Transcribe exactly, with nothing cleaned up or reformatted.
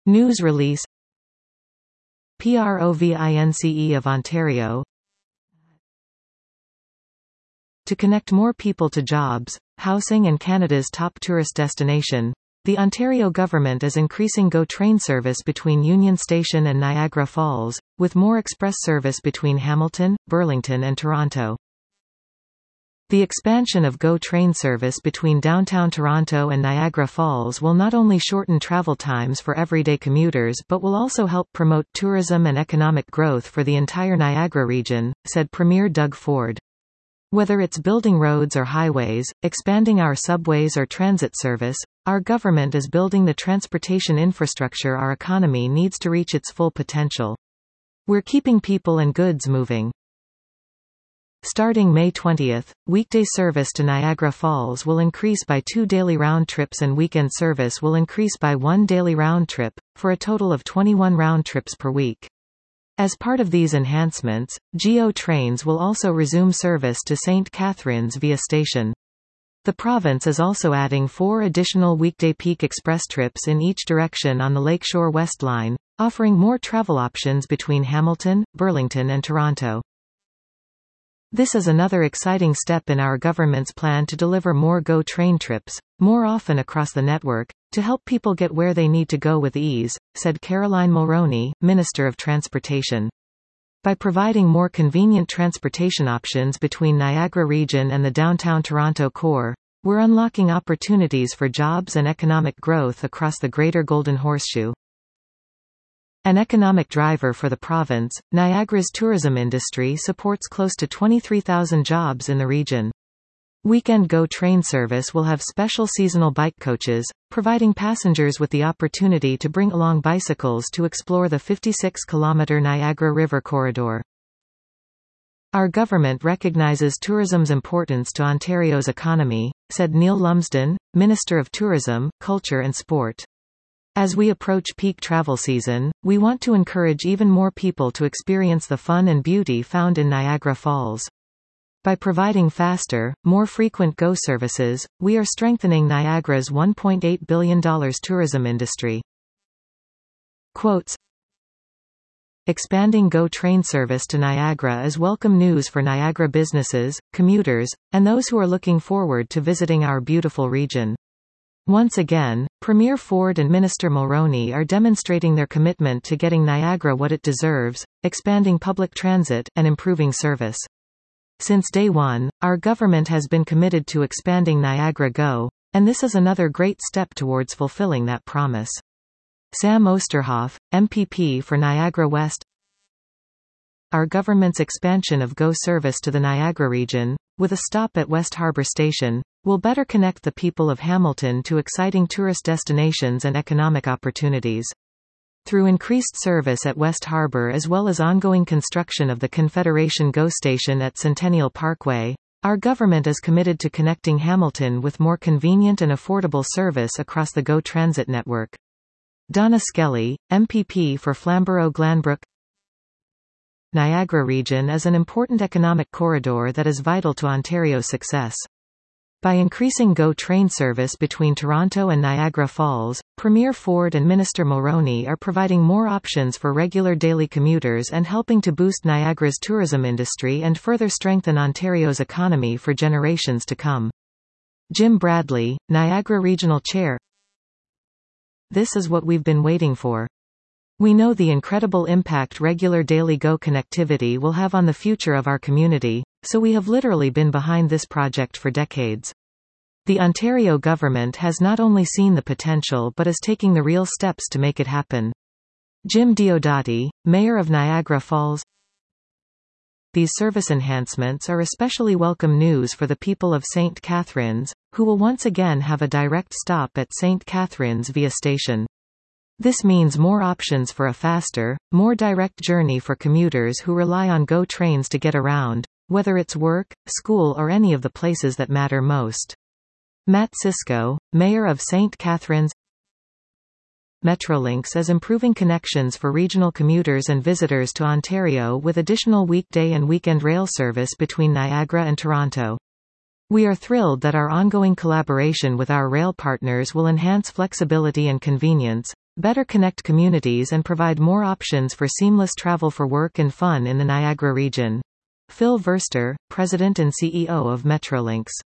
News release. Province of Ontario. To connect more people to jobs, housing and Canada's top tourist destination, the Ontario government is increasing GO train service between Union Station and Niagara Falls, with more express service between Hamilton, Burlington and Toronto. The expansion of GO train service between downtown Toronto and Niagara Falls will not only shorten travel times for everyday commuters but will also help promote tourism and economic growth for the entire Niagara region, said Premier Doug Ford. Whether it's building roads or highways, expanding our subways or transit service, our government is building the transportation infrastructure our economy needs to reach its full potential. We're keeping people and goods moving. Starting May twentieth, weekday service to Niagara Falls will increase by two daily round trips and weekend service will increase by one daily round trip, for a total of twenty-one round trips per week. As part of these enhancements, GO trains will also resume service to Saint Catharines via station. The province is also adding four additional weekday peak express trips in each direction on the Lakeshore West Line, offering more travel options between Hamilton, Burlington and Toronto. This is another exciting step in our government's plan to deliver more GO train trips, more often across the network, to help people get where they need to go with ease, said Caroline Mulroney, Minister of Transportation. By providing more convenient transportation options between Niagara Region and the downtown Toronto core, we're unlocking opportunities for jobs and economic growth across the Greater Golden Horseshoe. An economic driver for the province, Niagara's tourism industry supports close to twenty-three thousand jobs in the region. Weekend GO train service will have special seasonal bike coaches, providing passengers with the opportunity to bring along bicycles to explore the fifty-six kilometer Niagara River corridor. Our government recognizes tourism's importance to Ontario's economy, said Neil Lumsden, Minister of Tourism, Culture and Sport. As we approach peak travel season, we want to encourage even more people to experience the fun and beauty found in Niagara Falls. By providing faster, more frequent GO services, we are strengthening Niagara's one point eight billion dollars tourism industry. Quotes. Expanding GO train service to Niagara is welcome news for Niagara businesses, commuters, and those who are looking forward to visiting our beautiful region. Once again, Premier Ford and Minister Mulroney are demonstrating their commitment to getting Niagara what it deserves, expanding public transit, and improving service. Since day one, our government has been committed to expanding Niagara GO, and this is another great step towards fulfilling that promise. Sam Osterhoff, M P P for Niagara West. Our government's expansion of GO service to the Niagara region, with a stop at West Harbour Station, will better connect the people of Hamilton to exciting tourist destinations and economic opportunities. Through increased service at West Harbour as well as ongoing construction of the Confederation GO station at Centennial Parkway, our government is committed to connecting Hamilton with more convenient and affordable service across the GO transit network. Donna Skelly, M P P for Flamborough-Glanbrook. Niagara region is an important economic corridor that is vital to Ontario's success. By increasing GO train service between Toronto and Niagara Falls, Premier Ford and Minister Mulroney are providing more options for regular daily commuters and helping to boost Niagara's tourism industry and further strengthen Ontario's economy for generations to come. Jim Bradley, Niagara Regional Chair. This is what we've been waiting for. We know the incredible impact regular daily GO connectivity will have on the future of our community, so we have literally been behind this project for decades. The Ontario government has not only seen the potential but is taking the real steps to make it happen. Jim Diodati, Mayor of Niagara Falls. These service enhancements are especially welcome news for the people of Saint Catharines, who will once again have a direct stop at Saint Catharines via station. This means more options for a faster, more direct journey for commuters who rely on GO trains to get around, whether it's work, school or any of the places that matter most. Matt Cisco, Mayor of Saint Catharines. Metrolinx is improving connections for regional commuters and visitors to Ontario with additional weekday and weekend rail service between Niagara and Toronto. We are thrilled that our ongoing collaboration with our rail partners will enhance flexibility and convenience, better connect communities and provide more options for seamless travel for work and fun in the Niagara region. Phil Verster, President and C E O of Metrolinx.